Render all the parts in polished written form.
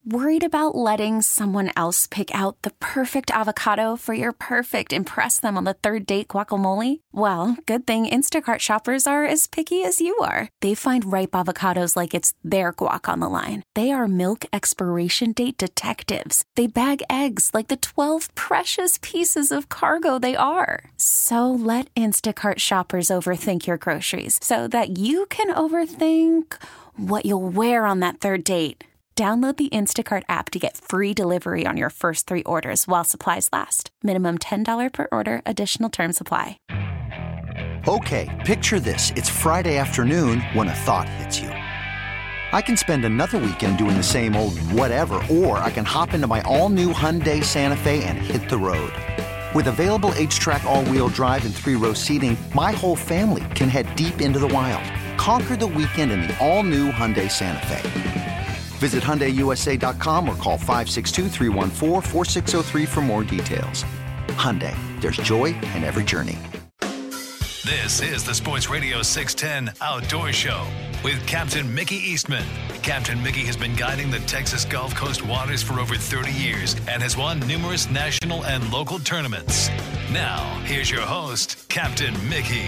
Worried about letting someone else pick out the perfect avocado for your perfect impress them on the third date guacamole? Well, good thing Instacart shoppers are as picky as you are. They find ripe avocados like it's their guac on the line. They are milk expiration date detectives. They bag eggs like the 12 precious pieces of cargo they are. So let Instacart shoppers overthink your groceries so that you can overthink what you'll wear on that third date. Download the Instacart app to get free delivery on your first 3 orders while supplies last. Minimum $10 per order. Additional terms apply. Okay, picture this. It's Friday afternoon when a thought hits you. I can spend another weekend doing the same old whatever, or I can hop into my all-new Hyundai Santa Fe and hit the road. With available H-Track all-wheel drive and 3-row seating, my whole family can head deep into the wild. Conquer the weekend in the all-new Hyundai Santa Fe. Visit HyundaiUSA.com or call 562-314-4603 for more details. Hyundai, there's joy in every journey. This is the Sports Radio 610 Outdoor Show with Captain Mickey Eastman. Captain Mickey has been guiding the Texas Gulf Coast waters for over 30 years and has won numerous national and local tournaments. Now, here's your host, Captain Mickey.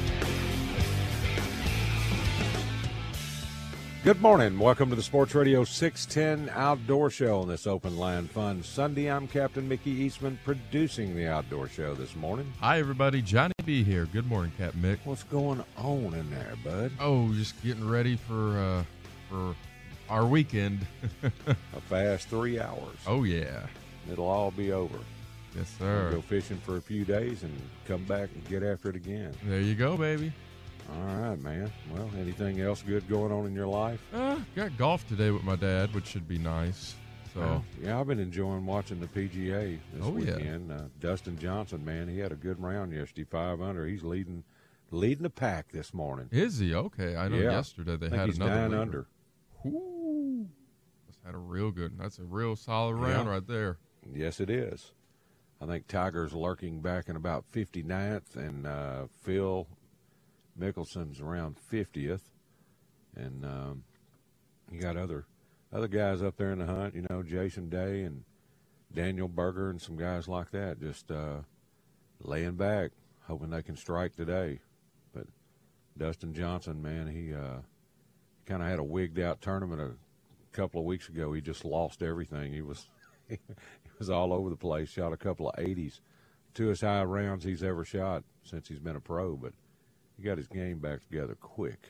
Good morning. Welcome to the Sports Radio 610 Outdoor Show on this Open Line Fun Sunday. I'm Captain Mickey Eastman, producing the Outdoor Show this morning. Hi, everybody. Johnny B here. Good morning, Captain Mick. What's going on in there, bud? Oh, just getting ready for our weekend. A fast 3 hours. Oh, yeah. It'll all be over. Yes, sir. We'll go fishing for a few days and come back and get after it again. There you go, baby. All right, man. Well, anything else good going on in your life? Got golf today with my dad, which should be nice. So yeah, I've been enjoying watching the PGA this weekend. Yeah. Dustin Johnson, man, he had a good round yesterday, 5 under. He's leading the pack this morning. Is he? Okay. I know yesterday they had he's another 9 leader. under. Ooh. Had a real good. That's a real solid round right there. Yes, it is. I think Tiger's lurking back in about 59th, and Phil Mickelson's around 50th, and you got other guys up there in the hunt, you know, Jason Day and Daniel Berger and some guys like that, just laying back, hoping they can strike today. But Dustin Johnson, man, he kind of had a wigged-out tournament a couple of weeks ago. He just lost everything. He was he was all over the place, shot a couple of 80s, 2 as high rounds he's ever shot since he's been a pro, but he got his game back together quick.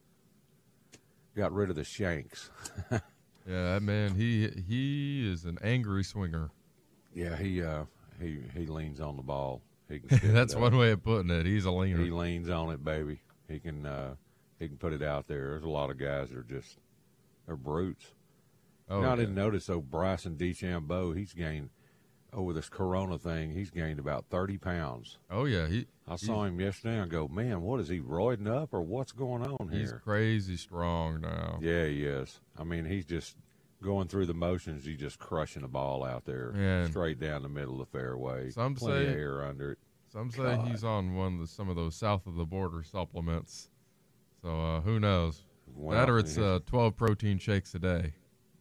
Got rid of the shanks. Yeah, that man, he is an angry swinger. Yeah, he leans on the ball. He can That's one way of putting it. He's a leaner. He leans on it, baby. He can put it out there. There's a lot of guys that are they're brutes. Oh, I didn't notice though. Bryson DeChambeau, he's gained over this corona thing. He's gained about 30 pounds. Oh yeah, I saw him yesterday and go, man, what is he roiding up or what's going on here? He's crazy strong now. Yeah, he is. I mean, he's just going through the motions. He's just crushing the ball out there, straight down the middle of the fairway. Some Plenty say of air under it. Some say he's on some of those south of the border supplements. So who knows? Well, that or it's 12 protein shakes a day.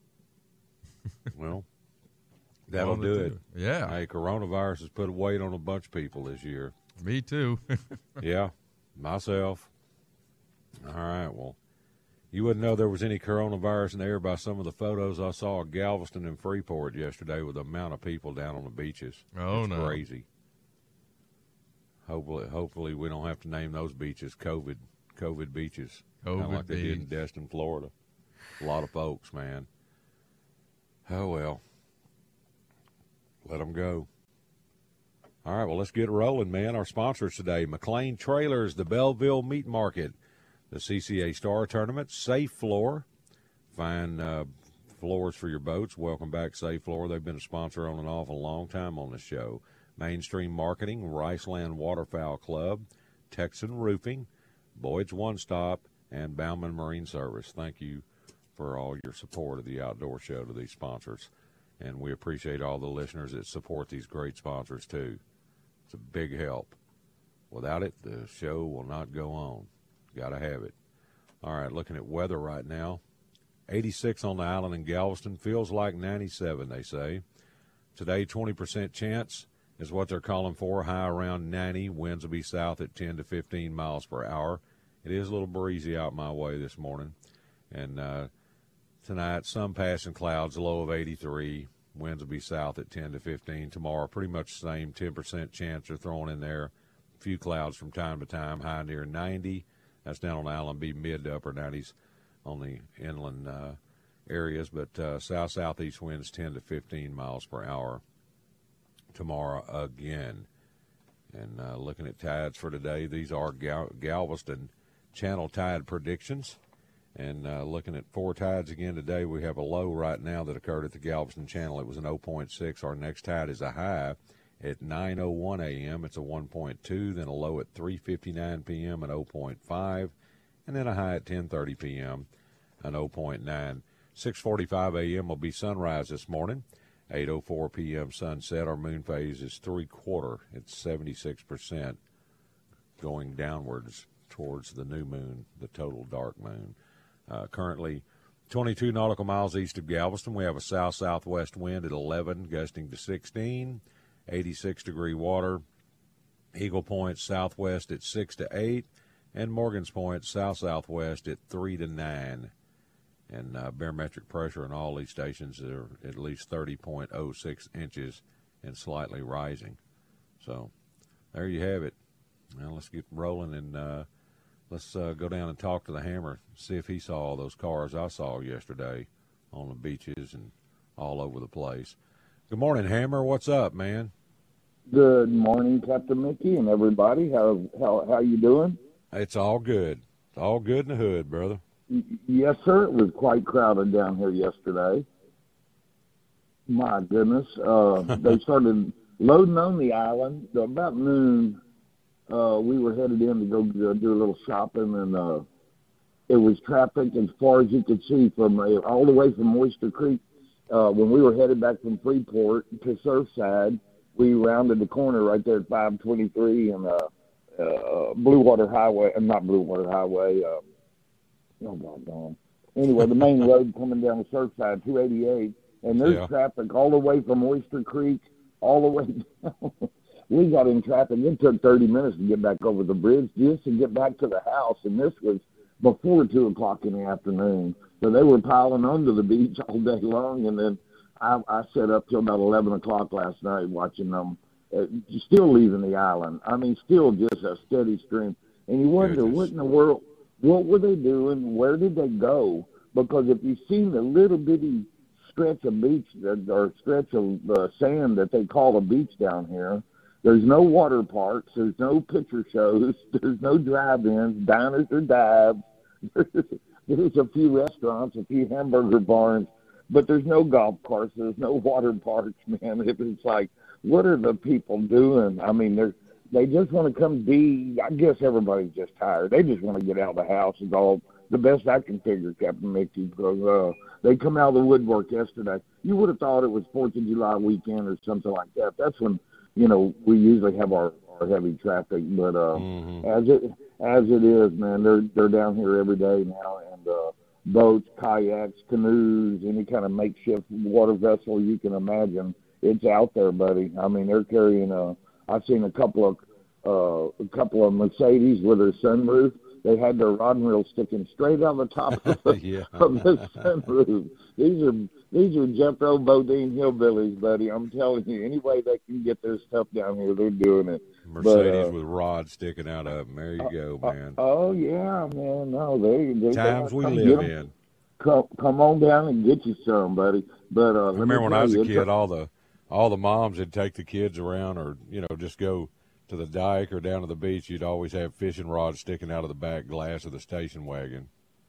Well, that'll do it. Yeah. Hey, coronavirus has put weight on a bunch of people this year. Me too. Yeah, myself. All right, well, you wouldn't know there was any coronavirus in the air by some of the photos I saw of Galveston and Freeport yesterday with the amount of people down on the beaches. Oh, it's no. Crazy. Hopefully we don't have to name those beaches COVID beaches. Kind of like they did in Destin, Florida. A lot of folks, man. Oh, well. Let them go. All right, well, let's get rolling, man. Our sponsors today, McLean Trailers, the Belleville Meat Market, the CCA Star Tournament, Safe Floor, fine floors for your boats. Welcome back, Safe Floor. They've been a sponsor on and off a long time on the show. Mainstream Marketing, Riceland Waterfowl Club, Texan Roofing, Boyd's One Stop, and Bauman Marine Service. Thank you for all your support of the Outdoor Show to these sponsors. And we appreciate all the listeners that support these great sponsors, too. It's a big help. Without it, the show will not go on. Got to have it. All right, looking at weather right now. 86 on the island in Galveston. Feels like 97, they say. Today, 20% chance is what they're calling for. High around 90. Winds will be south at 10 to 15 miles per hour. It is a little breezy out my way this morning. And tonight, some passing clouds, a low of 83. Winds will be south at 10 to 15. Tomorrow, pretty much the same, 10% chance they're throwing in there. A few clouds from time to time, high near 90. That's down on Island, be mid to upper 90s on the inland areas. But south-southeast winds 10 to 15 miles per hour tomorrow again. And looking at tides for today, these are Galveston Channel tide predictions. And looking at four tides again today, we have a low right now that occurred at the Galveston Channel. It was an 0.6. Our next tide is a high at 9:01 a.m. It's a 1.2, then a low at 3:59 p.m. at 0.5, and then a high at 10:30 p.m. an 0.9. 6:45 a.m. will be sunrise this morning. 8:04 p.m. sunset. Our moon phase is 3/4. It's 76% going downwards towards the new moon, the total dark moon. Currently 22 nautical miles east of Galveston. We have a south-southwest wind at 11, gusting to 16, 86-degree water. Eagle Point southwest at 6 to 8, and Morgan's Point south-southwest at 3 to 9. And barometric pressure in all these stations are at least 30.06 inches and slightly rising. So there you have it. Now let's get rolling and let's go down and talk to the Hammer, see if he saw all those cars I saw yesterday on the beaches and all over the place. Good morning, Hammer. What's up, man? Good morning, Captain Mickey and everybody. How you doing? It's all good. It's all good in the hood, brother. Yes, sir. It was quite crowded down here yesterday. My goodness. They started loading on the island. About noon, we were headed in to go do a little shopping, and it was traffic as far as you could see from all the way from Oyster Creek. When we were headed back from Freeport to Surfside, we rounded the corner right there at 523 and Blue Water Highway. Not Blue Water Highway. Oh, God. Anyway, the main road coming down the Surfside, 288, and there's traffic all the way from Oyster Creek all the way down. We got in traffic. It took 30 minutes to get back over the bridge just to get back to the house, and this was before 2 o'clock in the afternoon. So they were piling onto the beach all day long, and then I sat up till about 11 o'clock last night watching them still leaving the island. I mean, still just a steady stream. And you wonder, what in the world, what were they doing? Where did they go? Because if you've seen the little bitty stretch of beach or stretch of sand that they call a beach down here, there's no water parks, there's no picture shows, there's no drive-ins, diners or dives. There's a few restaurants, a few hamburger barns, but there's no golf courses, there's no water parks, man. It's like, what are the people doing? I mean, they just want to come be. I guess everybody's just tired. They just want to get out of the house. Is all the best I can figure, Captain Mickey, because they come out of the woodwork yesterday. You would have thought it was 4th of July weekend or something like that. That's when, we usually have our heavy traffic. But as it is, man, they're down here every day now, and boats, kayaks, canoes, any kind of makeshift water vessel you can imagine. It's out there, buddy. I mean, they're carrying I've seen a couple of Mercedes with their sunroof. They had their rod and reel sticking straight out the top of the sunroof. These are Jethro Bodine hillbillies, buddy. I'm telling you, any way they can get their stuff down here, they're doing it. Mercedes with rods sticking out of them. There you go, man. Oh yeah, man. No, they times we live in. Come on down and get you some, buddy. But I remember when I was a kid, all the moms would take the kids around, or just go to the dike or down to the beach. You'd always have fishing rods sticking out of the back glass of the station wagon.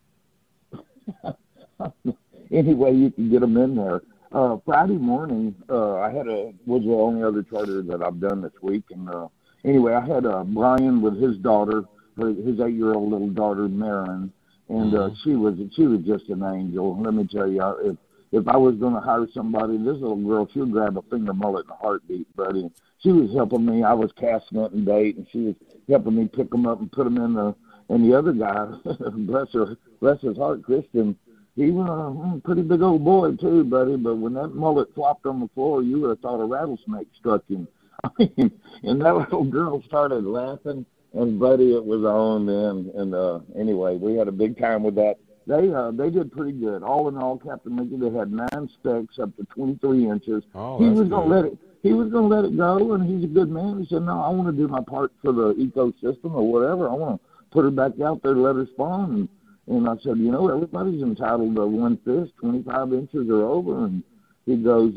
Anyway, you can get them in there. Friday morning, was the only other charter that I've done this week. And anyway, I had Brian with his daughter, his 8-year-old little daughter, Marin, and she was just an angel. Let me tell you, if I was going to hire somebody, this little girl, she would grab a finger mullet in a heartbeat, buddy. She was helping me. I was casting it and bait, and she was helping me pick them up and put them in the. And the other guy, bless his heart, Kristen, he was a pretty big old boy too, buddy. But when that mullet flopped on the floor, you would have thought a rattlesnake struck him. I mean, and that little girl started laughing, and buddy, it was on then. And anyway, we had a big time with that. They did pretty good. All in all, Captain Mickey, they had 9 specks up to 23 inches. Oh, he that's was gonna good. let it. He was going to let it go, and he's a good man. He said, no, I want to do my part for the ecosystem or whatever. I want to put her back out there, let her spawn. And I said, everybody's entitled to one fish, 25 inches or over. And he goes,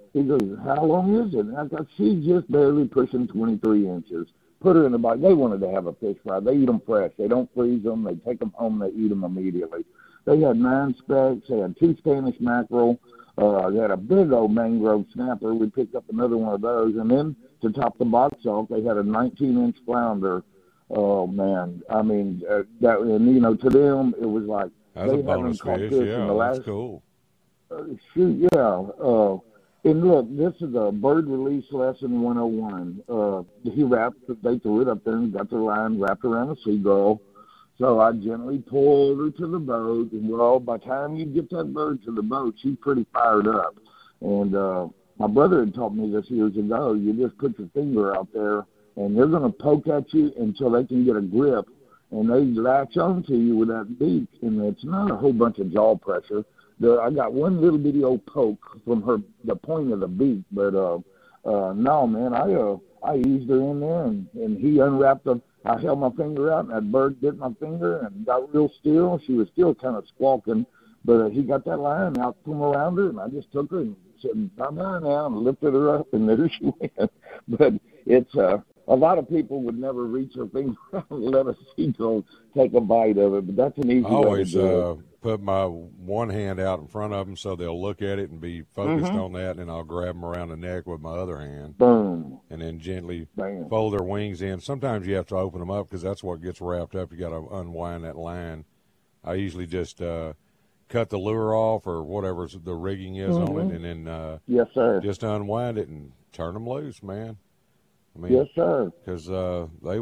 how long is it? And I thought, she's just barely pushing 23 inches. Put her in the box. They wanted to have a fish fry. They eat them fresh. They don't freeze them. They take them home. They eat them immediately. They had 9 specks. They had 2 Spanish mackerel. They had a big old mangrove snapper. We picked up another one of those. And then to top the box off, they had a 19-inch flounder. Oh, man. I mean, to them, it was like that's they a bonus haven't caught fish. fish Yeah, in the last. that's cool. Shoot, yeah. And look, this is a bird release lesson 101. They threw it up there and got the line wrapped around a seagull. So I gently pulled her to the boat, and by the time you get that bird to the boat, she's pretty fired up. And my brother had taught me this years ago. You just put your finger out there, and they're going to poke at you until they can get a grip, and they latch onto you with that beak. And it's not a whole bunch of jaw pressure. I got one little bitty old poke from the point of the beak, but no, man, I eased her in there, and he unwrapped them. I held my finger out, and that bird bit my finger and got real still. She was still kind of squawking, but he got that line out from around her, and I just took her and said, bye-bye now, and lifted her up, and there she went. But it's a lot of people would never reach their finger out and let a seagull take a bite of it, but that's an easy way to do it. Put my one hand out in front of them so they'll look at it and be focused on that, and I'll grab them around the neck with my other hand. Boom. And then gently Bam. fold their wings in. Sometimes you have to open them up because that's what gets wrapped up. You got to unwind that line. I usually just cut the lure off or whatever the rigging is on it, and then yes, sir. just unwind it and turn them loose, man. I mean, yes, sir. Because they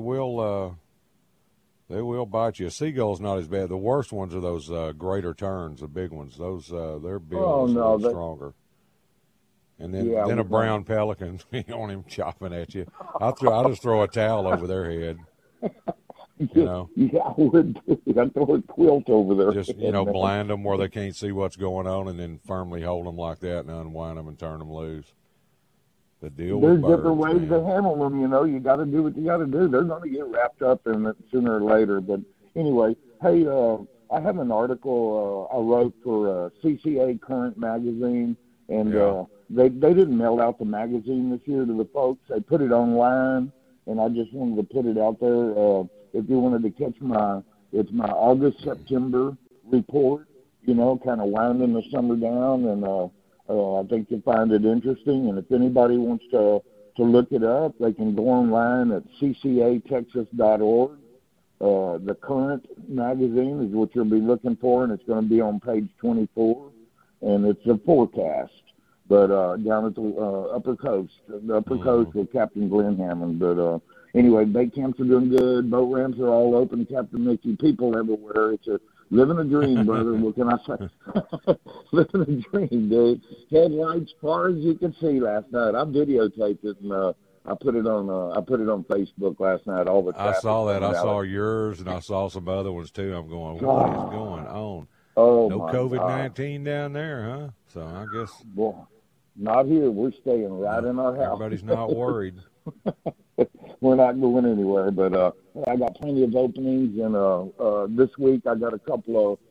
will bite you. A seagull's not as bad. The worst ones are those greater terns, the big ones. Those their bills are stronger. And then a brown pelican, you don't want him chopping at you. I just throw a towel over their head. Yeah, I would too. I'd throw a quilt over there. Just, blind them where they can't see what's going on, and then firmly hold them like that and unwind them and turn them loose. The deal There's with birds, different ways man. to handle them, You got to do what you got to do. They're going to get wrapped up in it sooner or later. But anyway, hey, I have an article I wrote for CCA Current magazine, and they didn't mail out the magazine this year to the folks. They put it online, and I just wanted to put it out there. If you wanted to catch it's my August-September report, kind of winding the summer down, and I think you'll find it interesting. And if anybody wants to look it up, they can go online at ccatexas.org. The Current magazine is what you'll be looking for, and it's going to be on page 24. And it's a forecast, but down at the Upper Coast, Coast with Captain Glenn Hammond. But anyway, bait camps are doing good. Boat ramps are all open, Captain Mickey. People everywhere. It's living a dream, brother. What can I say? Living a dream, dude. Headlights far as you can see last night. I videotaped it, and I put it on Facebook last night. All the traffic. I saw that. I saw yours, and I saw some other ones too. I'm going, what is going on? Oh, no COVID-19 down there, huh? So I guess. Boy, not here. We're staying right in our house. Everybody's not worried. We're not going anywhere, but I got plenty of openings, and this week I got a couple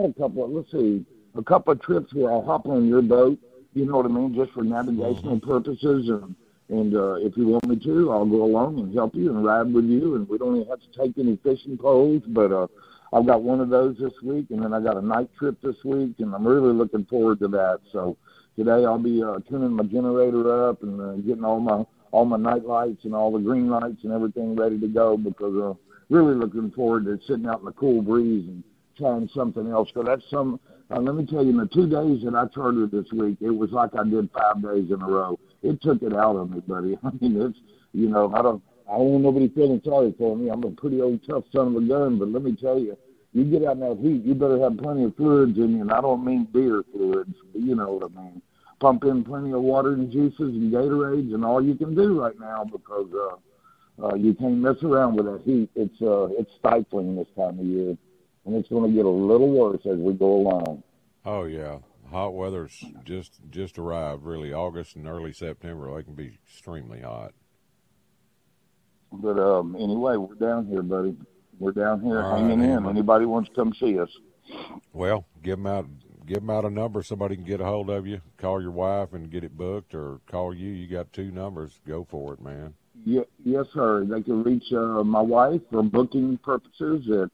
of trips where I'll hop on your boat, you know what I mean, just for navigational purposes, and if you want me to, I'll go along and help you and ride with you, and we don't even have to take any fishing poles, but I've got one of those this week, and then I got a night trip this week, and I'm really looking forward to that. So today I'll be tuning my generator up and getting all my night lights and all the green lights and everything ready to go, because really looking forward to sitting out in the cool breeze and trying something else. So that's let me tell you, in the 2 days that I chartered this week, it was like I did 5 days in a row. It took it out of me, buddy. I mean, it's, I don't want nobody feeling sorry for me. I'm a pretty old tough son of a gun, but let me tell you, you get out in that heat, you better have plenty of fluids in you, and I don't mean beer fluids, but you know what I mean. Pump in plenty of water and juices and Gatorades and all you can do right now because you can't mess around with that heat. It's stifling this time of year, and it's going to get a little worse as we go along. Oh, yeah. Hot weather's just arrived, really. August and early September, they can be extremely hot. But anyway, we're down here, buddy. We're down here hanging in. Anybody wants to come see us? Well, give them out a number. Somebody can get a hold of you. Call your wife and get it booked, or call you. You got 2 numbers. Go for it, man. Yeah, yes, sir. They can reach my wife for booking purposes at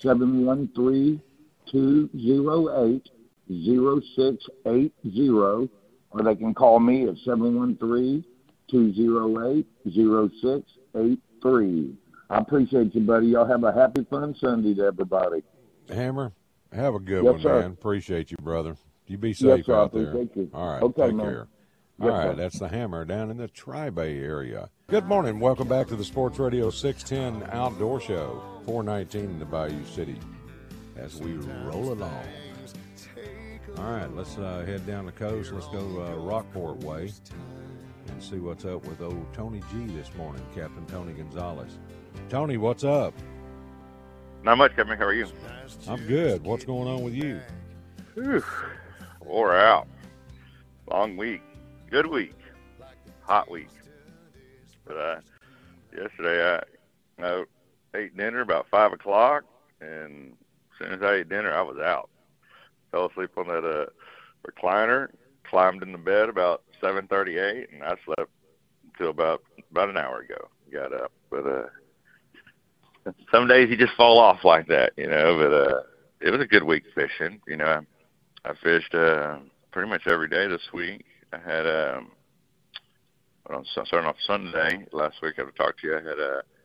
713-208-0680, or they can call me at 713-208-0683. I appreciate you, buddy. Y'all have a happy, fun Sunday to everybody. Hammer, have a good one, sir. man. Appreciate you, brother. You be safe out there. You. All right, okay, take man. care. Yes, all right, sir. That's the Hammer down in the Tri-Bay area. Good morning. Welcome back to the Sports Radio 610 Outdoor Show, 419 in the Bayou City, as we roll along. All right, let's head down the coast. Let's go Rockport way and see what's up with old Tony G this morning, Captain Tony Gonzalez. Tony, what's up? Not much, Kevin. How are you? I'm good. What's going on with you? Whew. Wore out. Long week. Good week. Hot week. But yesterday I ate dinner about 5 o'clock, and as soon as I ate dinner, I was out. Fell asleep on that recliner, climbed into bed about 7:38, and I slept until about an hour ago. Got up. But some days you just fall off like that, you know. But it was a good week fishing. You know, I fished pretty much every day this week. I had starting off Sunday last week. I talked to you. I had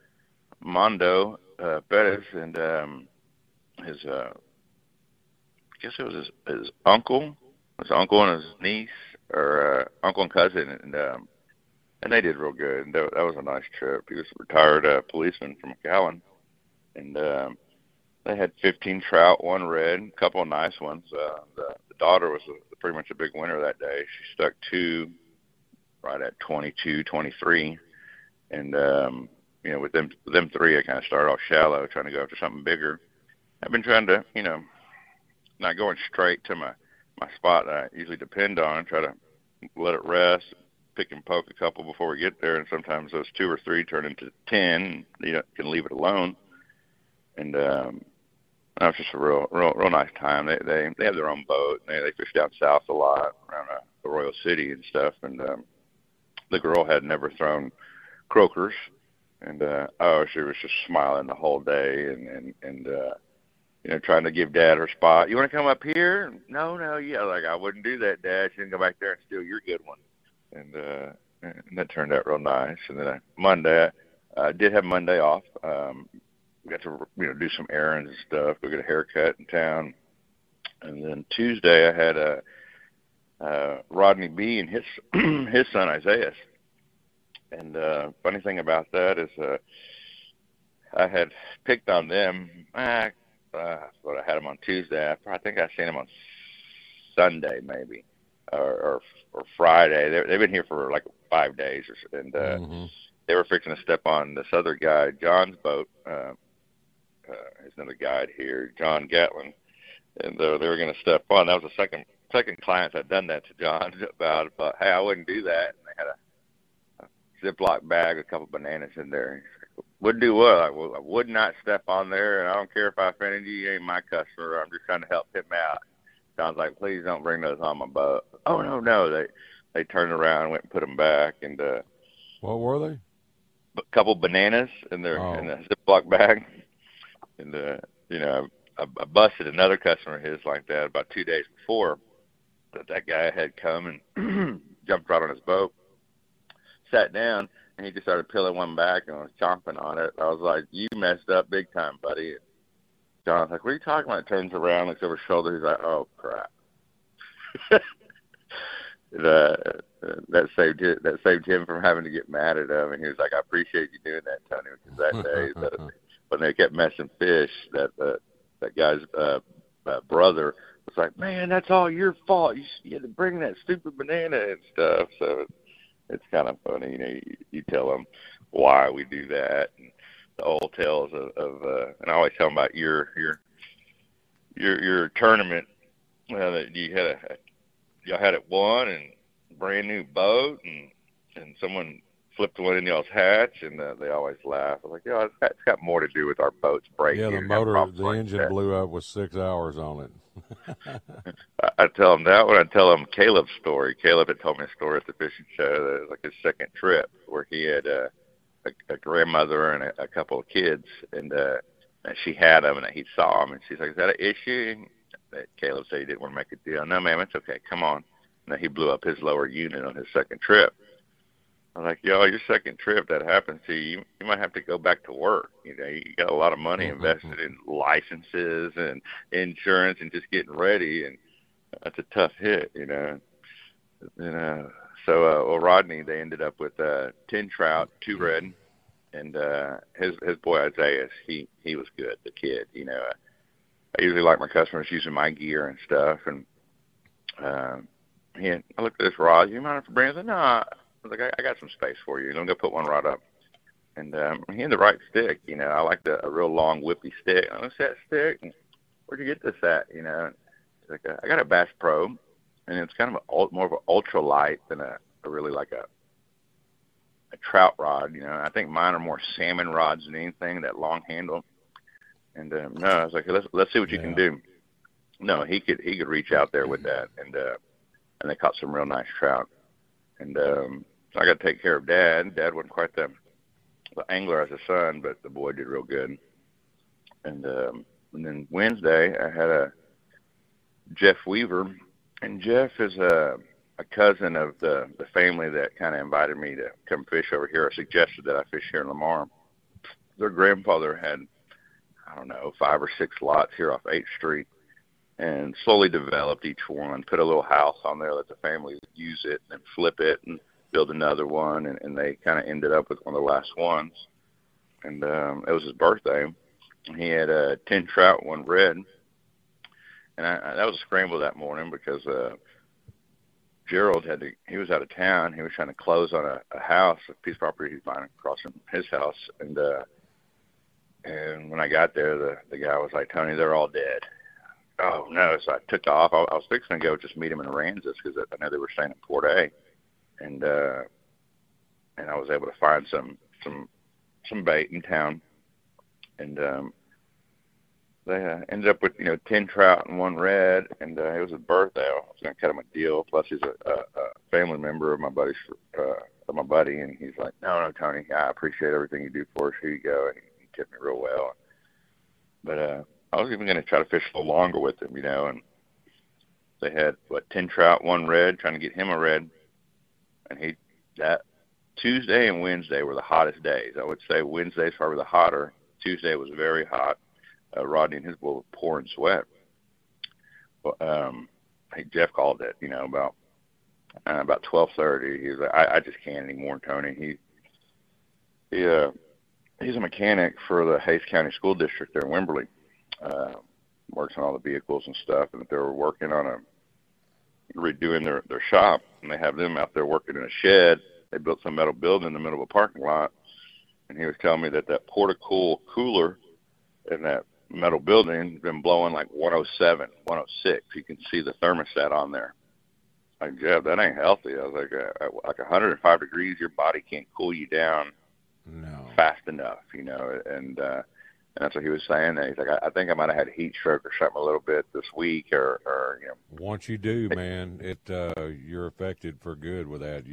Mondo Bettis and his I guess it was his uncle, and his niece, or uncle and cousin, and they did real good. And that was a nice trip. He was a retired policeman from McAllen. And they had 15 trout, 1 red, a couple of nice ones. The daughter was pretty much a big winner that day. She stuck 2 right at 22, 23. And, you know, with them 3, I kind of started off shallow, trying to go after something bigger. I've been trying to, you know, not going straight to my spot that I usually depend on, try to let it rest, pick and poke a couple before we get there. And sometimes those 2 or 3 turn into 10. You can leave it alone. And that was just a real nice time. They have their own boat. They fish down south a lot around Arroyo City and stuff. And the girl had never thrown croakers, and she was just smiling the whole day and you know, trying to give Dad her spot. You want to come up here? No, yeah. Like, I wouldn't do that, Dad. She didn't go back there and steal your good one. And that turned out real nice. And then Monday, I did have Monday off. We got to, you know, do some errands and stuff, go get a haircut in town. And then Tuesday I had Rodney B. and his son Isaiah. And funny thing about that is I had picked on them. But I had them on Tuesday. I think I seen them on Sunday maybe, or Friday. They've been here for like 5 days, and they were fixing to step on this other guy, John's boat. There's another guide here, John Gatlin, and they were going to step on. That was the second client I'd done that to John about, but hey, I wouldn't do that. And they had a Ziploc bag, a couple bananas in there. He's like, wouldn't do what? I would not step on there, and I don't care if I offended you. You ain't my customer. I'm just trying to help him out. John's like, please don't bring those on my boat. Oh, no. They turned around and went and put them back. And what were they? A couple bananas in their in a Ziploc bag. And, you know, I busted another customer of his like that about 2 days before. That guy had come and jumped right on his boat, sat down, and he just started peeling one back and was chomping on it. I was like, you messed up big time, buddy. And John's like, what are you talking about? Turns around, looks over his shoulder. He's like, oh, crap. That saved him from having to get mad at him. And he was like, I appreciate you doing that, Tony, because that day when they kept messing fish, that that guy's brother was like, man, that's all your fault. You had to bring that stupid banana and stuff. So it's kind of funny, you tell them why we do that, and the old tales of and I always tell them about your tournament that y'all had it won, and brand new boat, and someone flipped one in y'all's hatch, and they always laugh. I'm like, it's got more to do with our boat's breaking. Yeah, the engine blew up with 6 hours on it. I tell them that when I tell them Caleb's story. Caleb had told me a story at the fishing show that it was like his second trip, where he had a grandmother and a couple of kids, and she had them, and he saw them, and she's like, is that an issue? And Caleb said he didn't want to make a deal. No, ma'am, it's okay. Come on. And then he blew up his lower unit on his second trip. I'm like, your second trip that happens to you might have to go back to work. You got a lot of money invested in licenses and insurance and just getting ready, and that's a tough hit, And so Rodney, they ended up with 10 trout, 2 red, and his boy Isaiah, he was good, the kid. I usually like my customers using my gear and stuff, and I looked at this rod. You mind if I bring it? No. I was like, I got some space for you. I'm going to put one rod up. And he had the right stick. I like a real long whippy stick. I what's that stick? And where'd you get this at? He's like, I got a Bass Pro, and it's kind of more of an ultralight than a really like a trout rod. I think mine are more salmon rods than anything, that long handle. And no, I was like, let's see what you can do. No, he could reach out there with that, and they caught some real nice trout. And so I got to take care of Dad. Dad wasn't quite the angler as a son, but the boy did real good. And then Wednesday I had a Jeff Weaver, and Jeff is a cousin of the family that kind of invited me to come fish over here. I suggested that I fish here in Lamar. Their grandfather had, 5 or 6 lots here off 8th Street, and slowly developed each one, put a little house on there, let the family use it and flip it and build another one, and they kind of ended up with one of the last ones. And it was his birthday. He had 10 trout, 1 red, and that was a scramble that morning because Gerald he was out of town. He was trying to close on a house, a piece of property he's buying across from his house, and when I got there, the guy was like, Tony, they're all dead. Oh, no. So I took off. I was fixing to go just meet him in Aransas because I know they were staying in Port A. And I was able to find some bait in town. And they ended up with, 10 trout and 1 red. And it was his birthday. I was going to cut him a deal. Plus, he's a family member of my buddy. And he's like, no, Tony, I appreciate everything you do for us. Here you go. And he tipped me real well. But I was even going to try to fish a little longer with him, and they had, 10 trout, 1 red, trying to get him a red. And that Tuesday and Wednesday were the hottest days. I would say Wednesday's probably the hotter. Tuesday was very hot. Rodney and his boy were pouring sweat. Jeff called it, about 12:30. He was like, I just can't anymore, Tony. He's a mechanic for the Hays County School District there in Wimberley. Works on all the vehicles and stuff, and they were working on redoing their shop, and they have them out there working in a shed. They built some metal building in the middle of a parking lot, and he was telling me that Portacool cooler in that metal building has been blowing like 107, 106. You can see the thermostat on there. Like, Jeff, that ain't healthy. I was like 105 degrees, your body can't cool you down fast enough, and that's what he was saying. He's like, I think I might have had a heat stroke or something a little bit this week, or Once you do, man, you're affected for good with that.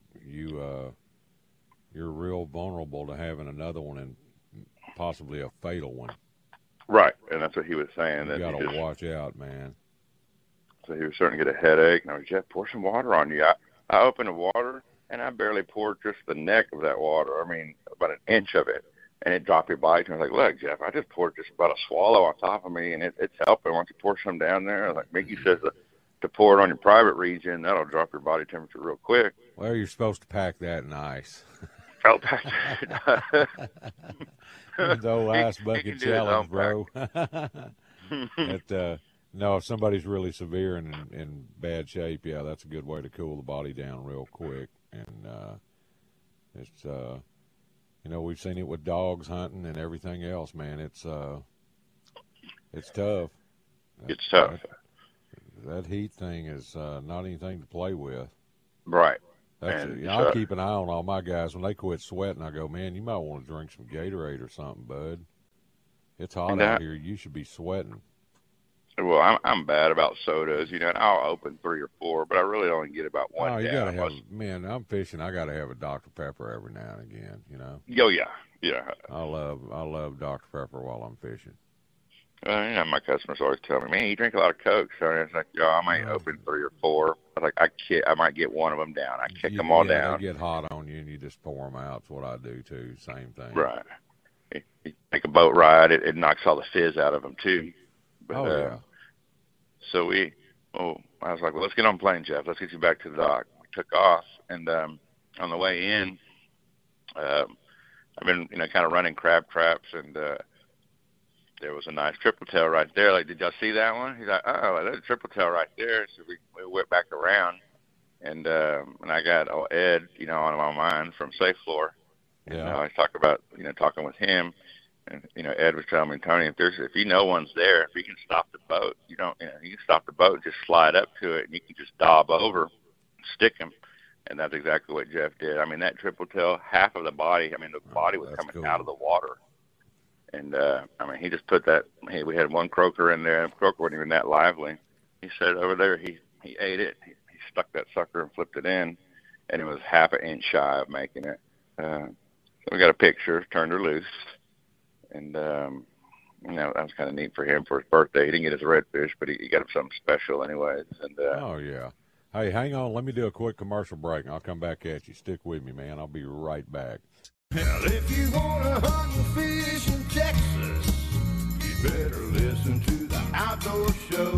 You're real vulnerable to having another one, and possibly a fatal one. Right, and that's what he was saying. You got to watch out, man. So he was starting to get a headache, and I was, Jeff, pour some water on you. I opened the water, and I barely poured just the neck of that water. I mean, about an inch of it. And it dropped your body. And I was like, look, Jeff, I just poured just about a swallow on top of me, and it's helping. Why don't you pour some down there? I was like, Mickey says to pour it on your private region. That'll drop your body temperature real quick. Well, you're supposed to pack that in ice. I'll pack it. The old ice bucket challenge, bro. No, if somebody's really severe and in bad shape, yeah, that's a good way to cool the body down real quick. And it's we've seen it with dogs hunting and everything else, man. It's tough. It's tough. That heat thing is not anything to play with. Right. I keep an eye on all my guys. When they quit sweating, I go, man, you might want to drink some Gatorade or something, bud. It's hot out here. You should be sweating. Well, I'm bad about sodas, and I'll open 3 or 4, but I really only get about one. Oh, you gotta have, man. I'm fishing. I gotta have a Dr. Pepper every now and again. Oh yeah. I love Dr. Pepper while I'm fishing. My customers always tell me, man, you drink a lot of Coke. So it's like, I might open 3 or 4. I was like, I might get one of them down. I kick them all down. They get hot on you, and you just pour them out. That's what I do too. Same thing. Right. You take a boat ride, it knocks all the fizz out of them too. But, yeah. So I was like, well, let's get on the plane, Jeff. Let's get you back to the dock. We took off, and on the way in, I've been, kind of running crab traps, and there was a nice triple tail right there. Like, did y'all see that one? He's like, oh, there's a triple tail right there. So we went back around, and I got Ed, on my mind from Safe Floor. Yeah. And I was talking about, talking with him. And, Ed was telling me, Tony, if you know one's there, if you can stop the boat, you can stop the boat and just slide up to it, and you can just dob over, stick him. And that's exactly what Jeff did. I mean, that triple tail, half of the body, the body was coming out of the water. And, he just put that, we had one croaker in there. The croaker wasn't even that lively. He said over there, he ate it. He stuck that sucker and flipped it in, and it was half an inch shy of making it. So we got a picture, turned her loose. And, that was kind of neat for him for his birthday. He didn't get his redfish, but he got him something special anyways. And, oh, yeah. Hey, hang on. Let me do a quick commercial break, and I'll come back at you. Stick with me, man. I'll be right back. Well, if you want to hunt and fish in Texas, you better listen to the Outdoor Show.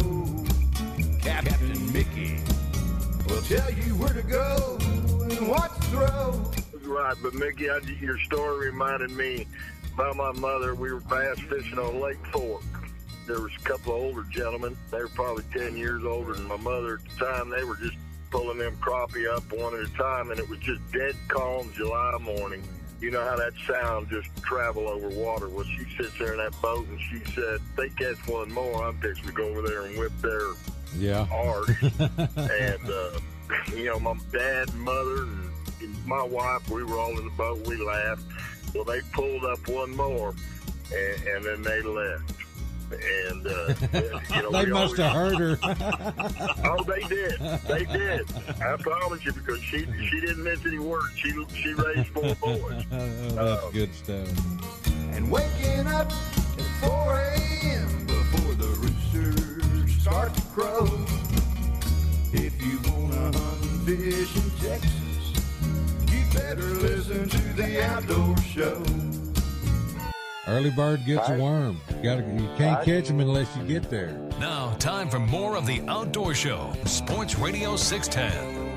Captain Mickey will tell you where to go and what to throw. Right, but Mickey, your story reminded me about my mother. We were bass fishing on Lake Fork. There was a couple of older gentlemen. They were probably 10 years older than my mother at the time. They were just pulling them crappie up one at a time, and it was just dead calm July morning. You know how that sound just travel over water. Well, she sits there in that boat, and she said, if they catch one more, I'm fixing to go over there and whip their arse. And, my dad and mother and my wife, we were all in the boat. We laughed. Well, they pulled up one more, and then they left. And, they must have heard her. Oh, they did. They did. I promise you, because she didn't miss any words. She raised 4 boys. That's good stuff. And waking up at 4 a.m. before the roosters start to crow. If you want to hunt and fish in Texas, you better listen to the Outdoor Show. Early bird gets a worm. You can't catch them unless you get there. Now, time for more of the Outdoor Show. Sports Radio 610.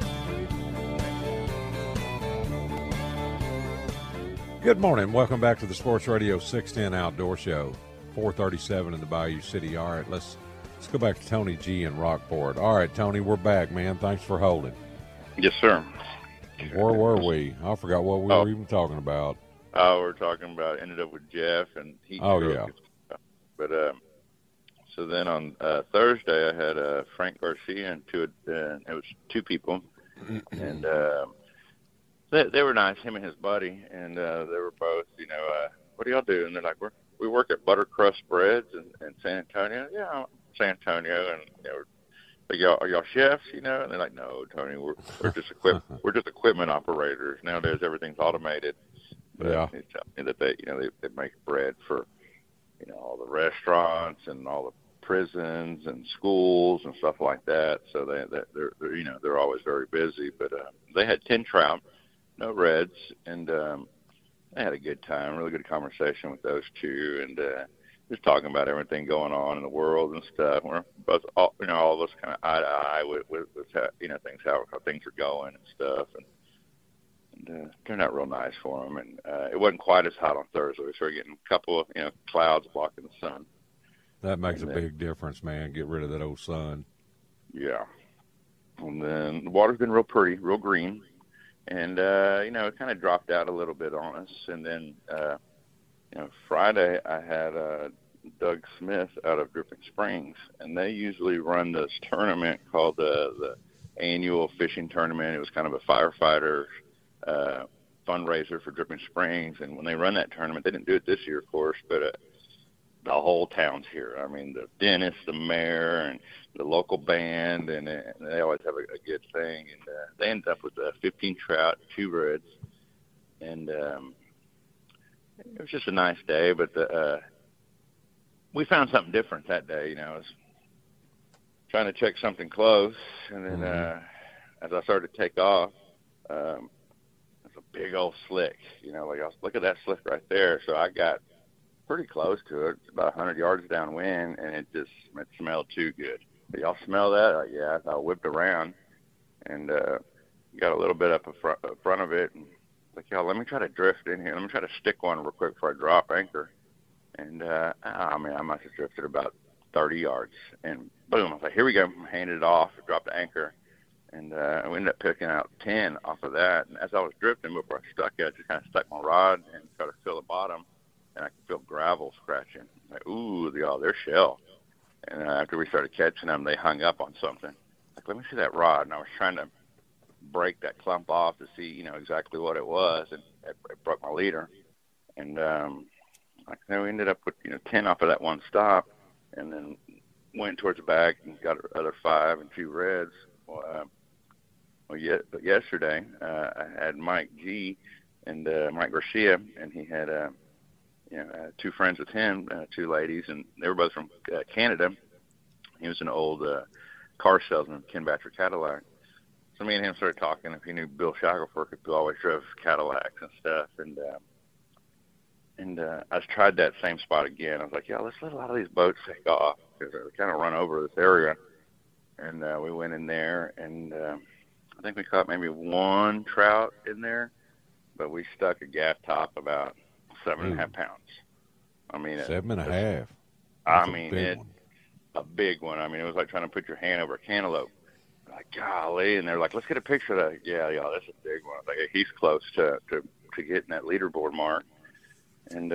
Good morning. Welcome back to the Sports Radio 610 Outdoor Show. 437 in the Bayou City. All right, let's go back to Tony G in Rockport. All right, Tony, we're back, man. Thanks for holding. Yes, sir. Where were we? I forgot what we were even talking about. Oh, we're talking about ended up with Jeff and he. Oh yeah. But so then on Thursday I had Frank Garcia and it was 2 people, and they were nice. Him and his buddy, and they were both, what do y'all do? And they're like, we work at Buttercrust Breads in San Antonio. Yeah, San Antonio, and like, are y'all chefs? And they're like, no, Tony, we're just equipment operators. Nowadays everything's automated. But yeah. They tell me that they make bread for, all the restaurants and all the prisons and schools and stuff like that. So they're always very busy. But they had 10 trout, no reds, and they had a good time, really good conversation with those 2, and just talking about everything going on in the world and stuff. We're both, all of us kind of eye to eye with things, how things are going and stuff. And turned out real nice for them, and it wasn't quite as hot on Thursday. We started getting a couple of clouds blocking the sun. That makes a big difference, man. Get rid of that old sun. Yeah. And then the water's been real pretty, real green. And, it kind of dropped out a little bit on us. And then, Friday I had Doug Smith out of Dripping Springs, and they usually run this tournament called the annual fishing tournament. It was kind of a firefighter fundraiser for Dripping Springs. And when they run that tournament, they didn't do it this year, of course, but the whole town's here. I mean, the dentist, the mayor, and the local band, and they always have a good thing. And they ended up with 15 trout, 2 reds, and it was just a nice day. But we found something different that day. I was trying to check something close, and then as I started to take off, it's a big old slick. Look at that slick right there. So I got pretty close to it, about 100 yards downwind, and it smelled too good. But y'all smell that? Yeah. I whipped around and got a little bit up in front of it, and like, y'all, let me try to drift in here. Let me try to stick one real quick before I drop anchor. And I must have drifted about 30 yards, and boom! I was like, here we go. Handed it off, dropped the anchor, and we ended up picking out 10 off of that. And as I was drifting, before I stuck it, I just kind of stuck my rod and tried to feel the bottom. And I could feel gravel scratching. Like, ooh, they're shell. And after we started catching them, they hung up on something. Like, let me see that rod. And I was trying to break that clump off to see, exactly what it was. And it broke my leader. And we ended up with, 10 off of that one stop. And then went towards the back and got another 5 and 2 reds. But yesterday, I had Mike G. and Mike Garcia, and he had 2 friends with him, 2 ladies, and they were both from Canada. He was an old car salesman, Ken Batcher Cadillac. So me and him started talking. If he knew Bill Shackelford, who always drove Cadillacs and stuff, and I tried that same spot again. I was like, let's let a lot of these boats take off because they kind of run over this area. And we went in there, and I think we caught maybe 1 trout in there, but we stuck a gaff top about 7.5 pounds. I mean, 7.5. A big one. I mean, it was like trying to put your hand over a cantaloupe. Like, golly, and they're like, let's get a picture of that. Yeah, that's a big one. Like, he's close to getting that leaderboard mark. And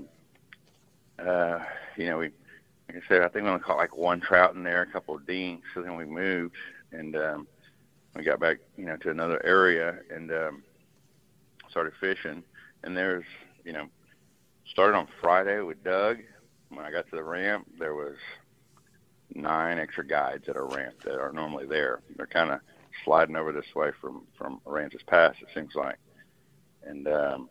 we, like I said, I think we only caught like 1 trout in there, a couple of dinks. So then we moved, and we got back, to another area and started fishing. And there's, started on Friday with Doug. When I got to the ramp, there was 9 extra guides at our ramp that are normally there. They're kind of sliding over this way from Aransas Pass, it seems like. And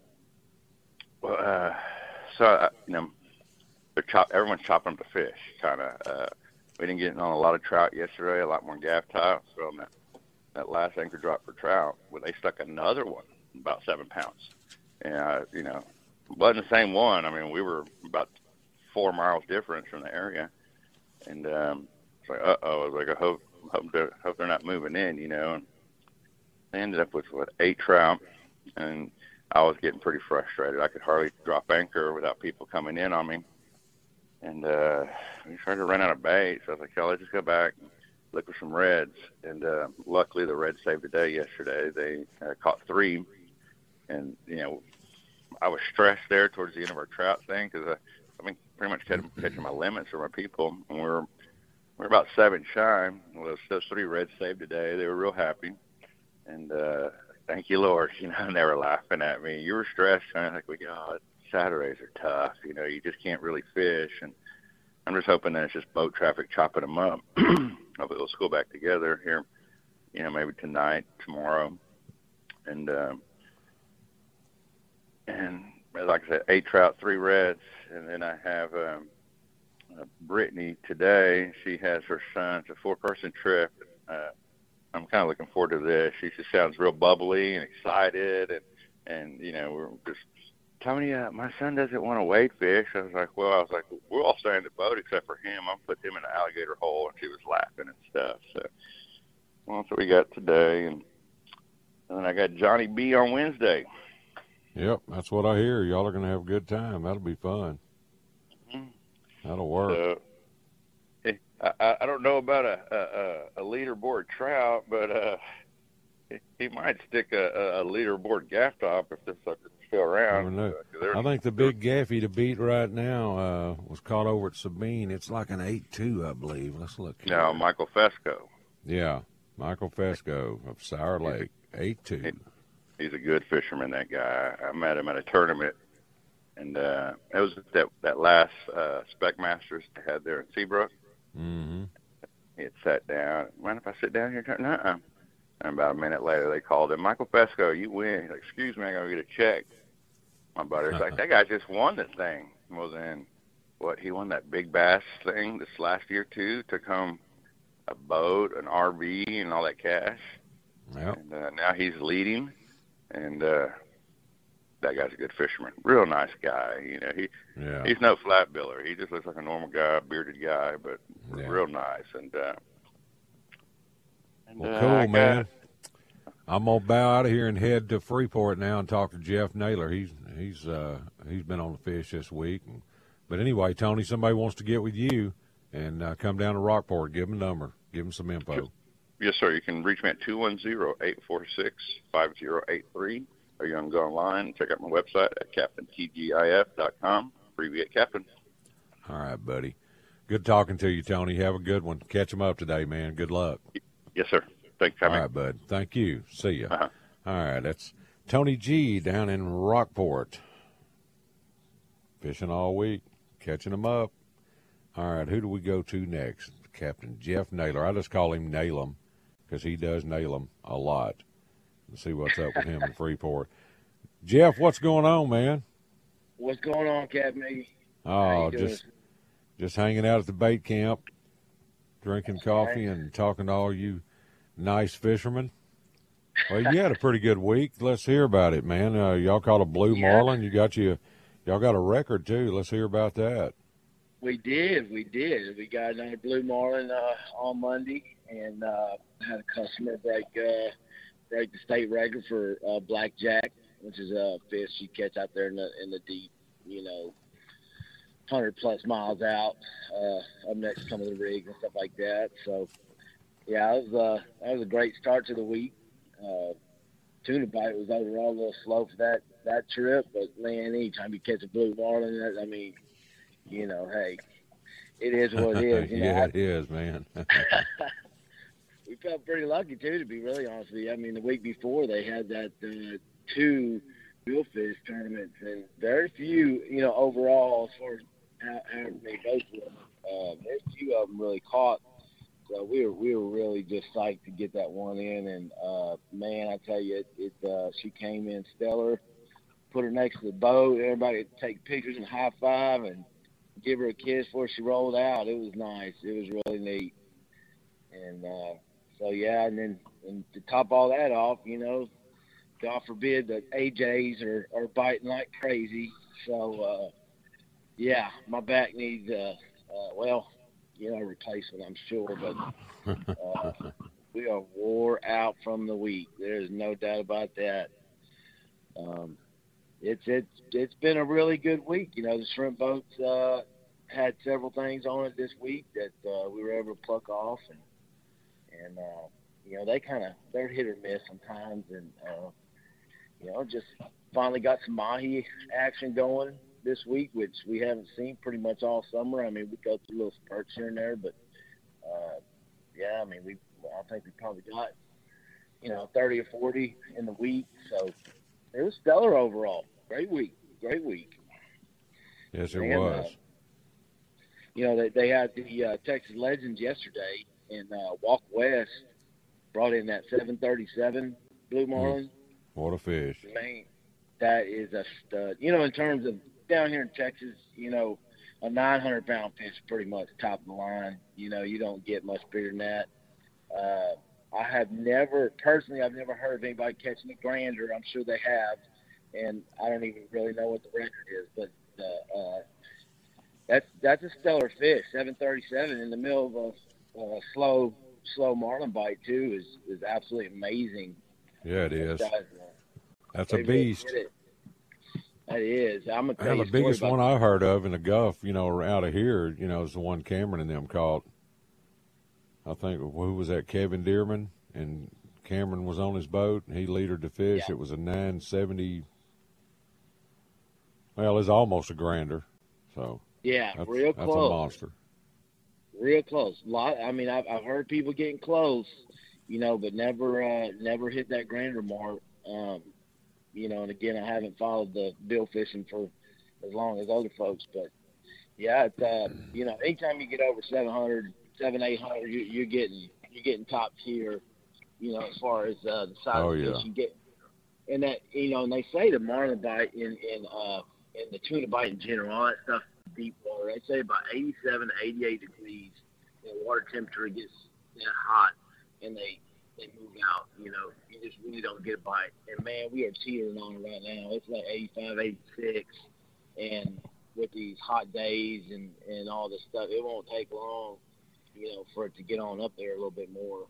everyone's chopping up the fish. We didn't get on a lot of trout yesterday, a lot more gaff tops. So on that last anchor drop for trout, they stuck another one, about 7 pounds. And it wasn't the same one. I mean, we were about 4 miles difference from the area. And it's like, I was like, I hope they're not moving in, And they ended up with 8 trout, and I was getting pretty frustrated. I could hardly drop anchor without people coming in on me. And we started to run out of bait, so I was like, let's just go back and look for some reds. And luckily, the reds saved the day yesterday. They caught 3, and I was stressed there towards the end of our trout thing because pretty much catching my limits for my people, and we're about 7 shy. Well, those 3 reds saved today. They were real happy, and thank you, Lord. And they were laughing at me. You were stressed, and I was like, God, Saturdays are tough. You just can't really fish, and I'm just hoping that it's just boat traffic chopping them up. Hopefully they'll school back together here, maybe tonight, tomorrow, and like I said, 8 trout, 3 reds, and then I have Brittany today. She has her son. It's a 4-person trip. I'm kind of looking forward to this. She just sounds real bubbly and excited, and we're just telling me, my son doesn't want to wade fish. I was like, we'll all stay in the boat except for him. I'll put him in an alligator hole, and she was laughing and stuff. So, that's what we got today, and then I got Johnny B on Wednesday. Yep, that's what I hear. Y'all are going to have a good time. That'll be fun. Mm-hmm. That'll work. I don't know about a leaderboard trout, but he might stick a leaderboard gaff top if this sucker's still around. I think the big gaffy to beat right now was caught over at Sabine. It's like an 8.2, I believe. Let's look here. No, Michael Fesco. Yeah, Michael Fesco of Sour Lake, 8.2. He's a good fisherman, that guy. I met him at a tournament, and it was that last Spec Masters they had there in Seabrook. Mm-hmm. He had sat down. Mind if I sit down here? Nuh-uh. And about a minute later, they called him, Michael Fesco, you win. He's like, excuse me, I got to get a check. My buddy's like, that guy just won the thing. Well, then, he won that big bass thing this last year, too, took home a boat, an RV, and all that cash. Yep. And now he's leading, and that guy's a good fisherman. Real nice guy. He's no flat biller. He just looks like a normal guy, bearded guy, but real nice. And well, cool, man. I'm gonna bow out of here and head to Freeport now and talk to Jeff Naylor. He's been on the fish this week. But anyway, Tony, somebody wants to get with you and come down to Rockport. Give him a number. Give him some info. Yes, sir. You can reach me at 210-846-5083, or you can go online and check out my website at captaintgif.com. Abbreviate Captain. All right, buddy. Good talking to you, Tony. Have a good one. Catch him up today, man. Good luck. Yes, sir. Thanks for coming. All right, bud. Thank you. See ya. Uh-huh. All right, that's Tony G down in Rockport. Fishing all week, catching them up. All right, who do we go to next? Captain Jeff Naylor. I just call him Nail'em because he does nail them a lot. Let's see what's up with him in Freeport. Jeff, what's going on, man? What's going on, Captain? Oh, just hanging out at the bait camp, drinking coffee and talking to all you nice fishermen. Well, you had a pretty good week. Let's hear about it, man. Y'all caught a blue marlin. Y'all got a record too. Let's hear about that. We did. We got another blue marlin on Monday, and had a customer break the state record for blackjack, which is a fish you catch out there in the deep, 100+ miles out, up next to some of the rigs and stuff like that. So, yeah, that was a great start to the week. Tuna bite was overall a little slow for that trip, but man, anytime you catch a blue marlin, hey, it is what it is. Yeah, it is, man. We felt pretty lucky too, to be really honest with you. I mean, the week before they had that 2 billfish tournaments, and very few, overall as far as how many boats were. Very few of them really caught. So we were really just psyched to get that one in, and man, I tell you, she came in stellar. Put her next to the boat. Everybody would take pictures and high five and give her a kiss before she rolled out. It was nice. It was really neat. And so yeah, and to top all that off, God forbid that AJs are biting like crazy. So yeah, my back needs a replacement, I'm sure, but we are wore out from the week. There's no doubt about that. It's been a really good week. The shrimp boats had several things on it this week that we were able to pluck off, and they're hit or miss sometimes, and just finally got some mahi action going this week, which we haven't seen pretty much all summer. I mean, we go through little spurts here and there, but I think we probably got 30 or 40 in the week, so it was stellar overall. Great week. Yes, it was. They had the Texas Legends yesterday, and Walk West brought in that 737 blue marlin. What a fish! Man, that is a stud. In terms of down here in Texas, a 900-pound fish is pretty much top of the line. You don't get much bigger than that. I've never heard of anybody catching a grander. I'm sure they have, and I don't even really know what the record is, but that's a stellar fish. 737 in the middle of a slow marlin bite too is absolutely amazing. Yeah, it is. That's a beast. That is. I'm gonna tell you the biggest one I heard of in the Gulf, out of here, is the one Cameron and them caught. I think, who was that, Kevin Dearman? And Cameron was on his boat, and he leadered the fish. Yeah. It was a 970. Well, it's almost a grander. So Yeah, that's, real that's close. a monster. Real close. I've heard people getting close, but never hit that grander mark. And again, I haven't followed the bill fishing for as long as other folks, but yeah, it's, anytime you get over 700, 800, you're getting top tier, as far as the size of fish you get. And that, and they say the marlin bite and the tuna bite in general, all that stuff, deep water, they say about 87 to 88 degrees, water temperature gets hot, and they move out. You just really don't get a bite. And man, we are teetering on it right now. It's like 85, 86, and with these hot days and all this stuff, it won't take long, for it to get on up there a little bit more.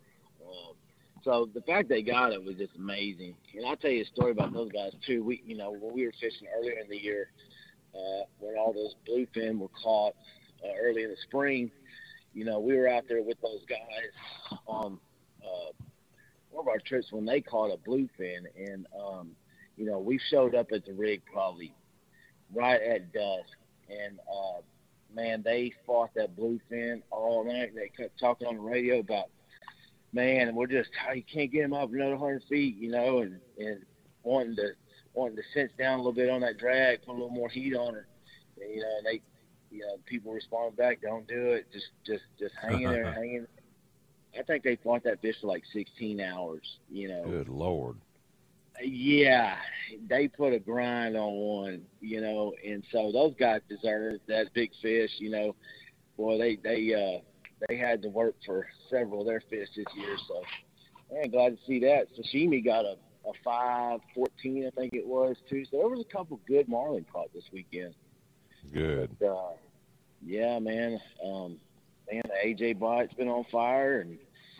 So the fact they got it was just amazing. And I'll tell you a story about those guys too. When we were fishing earlier in the year, when all those bluefin were caught early in the spring, we were out there with those guys on one of our trips when they caught a bluefin, and we showed up at the rig probably right at dusk, and man, they fought that bluefin all night. They kept talking on the radio about, man, we're just you can't get him up another 100 feet, and wanting to sense down a little bit on that drag, put a little more heat on her, and they, people responded back, don't do it, just hang in there, hang in. I think they fought that fish for like 16 hours, Good Lord. Yeah, they put a grind on one, and so those guys deserve that big fish, Boy, they had to work for several of their fish this year, so man, glad to see that. Sashimi got a 5.14, I think it was, too. So there was a couple good marlin caught this weekend. Good. But, yeah, man. The AJ bite's been on fire, and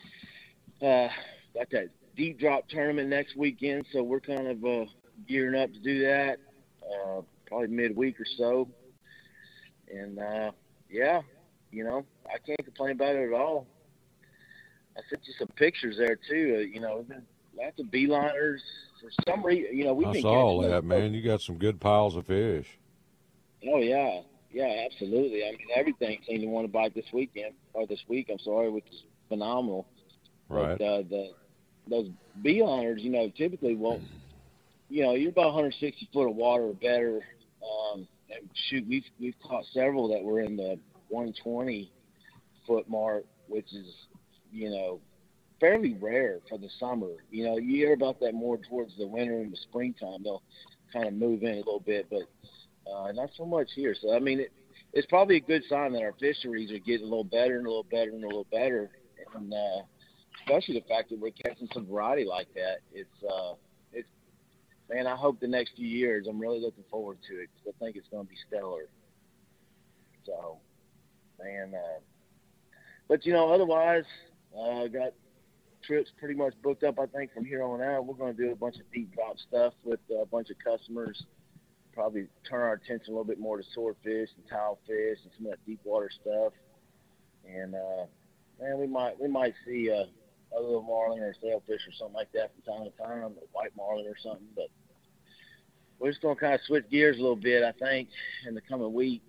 got that deep drop tournament next weekend, so we're kind of gearing up to do that, probably midweek or so. And, yeah, I can't complain about it at all. I sent you some pictures there, too. Lots of beeliners. For some reason, we've I been saw all catching that, man. You got some good piles of fish. Oh, yeah. Yeah, absolutely. I mean, everything seemed to want to bite this week, which is phenomenal. Right. But those beeliners, typically won't, you're about 160 foot of water or better. And shoot, we've caught several that were in the 120 foot mark, which is, fairly rare for the summer. You hear about that more towards the winter and the springtime. They'll kind of move in a little bit, but not so much here. So, I mean, it's probably a good sign that our fisheries are getting a little better and a little better and a little better. And especially the fact that we're catching some variety like that. It's man, I hope the next few years, I'm really looking forward to it, because I think it's going to be stellar. So, man, but, otherwise, got trips pretty much booked up, I think, from here on out. We're going to do a bunch of deep drop stuff with a bunch of customers, probably turn our attention a little bit more to swordfish and tilefish and some of that deep water stuff. And, man, we might see a little marlin or a sailfish or something like that from time to time, a white marlin or something. But we're just going to kind of switch gears a little bit, I think, in the coming weeks.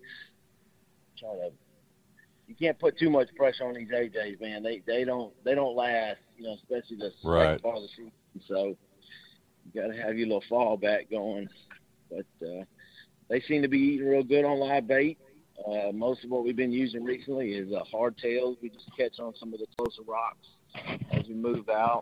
You can't put too much pressure on these AJs, man. They don't last, especially the second part of the season. So you got to have your little fallback going. But they seem to be eating real good on live bait. Most of what we've been using recently is hardtails. We just catch on some of the closer rocks as we move out.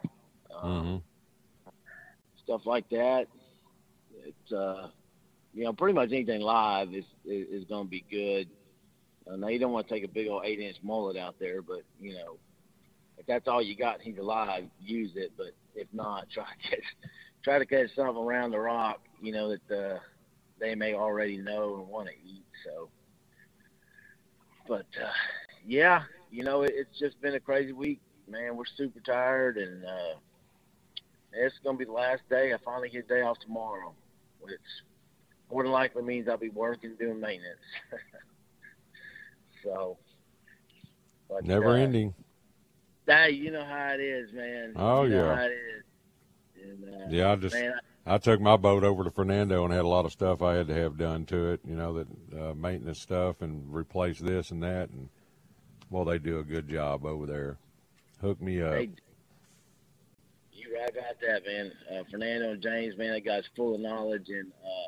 Stuff like that. It's pretty much anything live is going to be good. Now, you don't want to take a big old 8-inch mullet out there, but, if that's all you got and he's alive, use it. But if not, try to catch something around the rock, that they may already know and want to eat. So, but, yeah, it's just been a crazy week, man. We're super tired, and it's going to be the last day. I finally get a day off tomorrow, which more than likely means I'll be working, doing maintenance. So, but, never ending. You know how it is, man. Oh, you know yeah. how it is. And, yeah, man, I took my boat over to Fernando and had a lot of stuff I had to have done to it, that maintenance stuff and replace this and that. And, well, they do a good job over there. Hook me up. You right about that, man. Fernando and James, man, that guy's full of knowledge and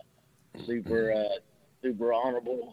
super honorable.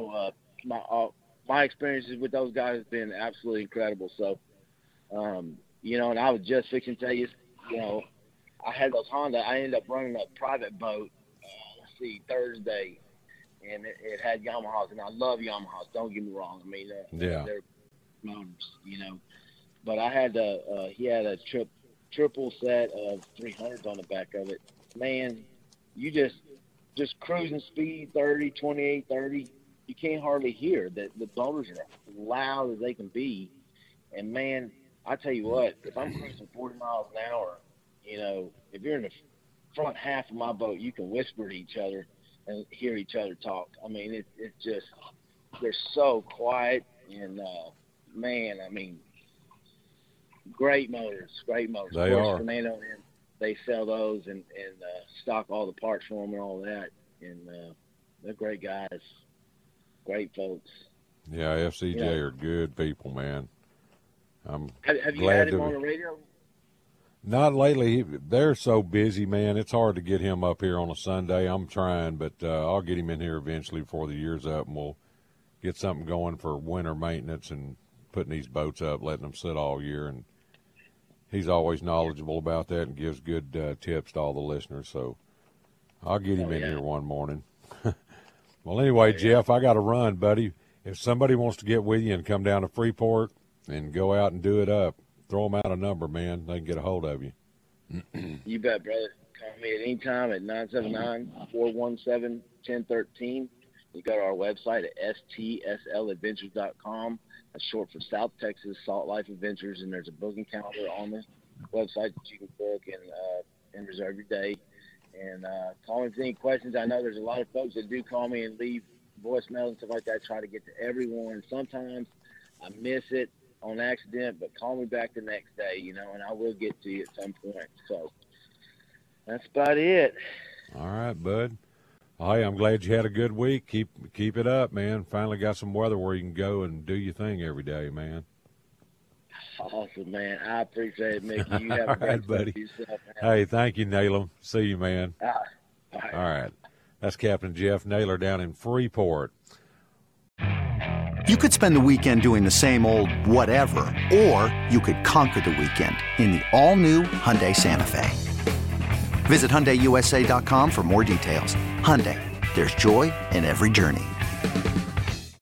My experiences with those guys has been absolutely incredible. So, and I was just fixing to tell you, I had those Honda. I ended up running a private boat, Thursday, and it had Yamahas, and I love Yamahas. Don't get me wrong. I mean, they're motors, But I had he had a triple set of 300s on the back of it. Man, you just cruising speed, 30, 28, 30. You can't hardly hear. The motors are loud as they can be. And, man, I tell you what, if I'm cruising 40 miles an hour, if you're in the front half of my boat, you can whisper to each other and hear each other talk. I mean, it's just they're so quiet. And, man, I mean, great motors. They are. Fernando and them, they sell those and stock all the parts for them and all that. And they're great guys, great folks. Yeah, FCJ are good people, man. Have you had him on the radio? Not lately. They're so busy, man. It's hard to get him up here on a Sunday. I'm trying, but I'll get him in here eventually before the year's up, and we'll get something going for winter maintenance and putting these boats up, letting them sit all year. And he's always knowledgeable about that and gives good tips to all the listeners. So I'll get him in here one morning. Well, anyway, Jeff, I got to run, buddy. If somebody wants to get with you and come down to Freeport and go out and do it up, throw them out a number, man. They can get a hold of you. You bet, brother. Call me at any time at 979-417-1013. You go to our website at stsladventures.com. That's short for South Texas Salt Life Adventures, and there's a booking calendar on the website that you can book and reserve your day. And call me with any questions. I know there's a lot of folks that do call me and leave voicemails and stuff like that. I try to get to everyone. Sometimes I miss it on accident, but call me back the next day, and I will get to you at some point. So that's about it. All right, bud. Hey, I'm glad you had a good week. Keep it up, man. Finally got some weather where you can go and do your thing every day, man. Awesome, man. I appreciate it, Mickey. You have a great right, buddy. Yourself, hey, thank you, Naylor. See you, man. All right. That's Captain Jeff Naylor down in Freeport. You could spend the weekend doing the same old whatever, or you could conquer the weekend in the all-new Hyundai Santa Fe. Visit HyundaiUSA.com for more details. Hyundai, there's joy in every journey.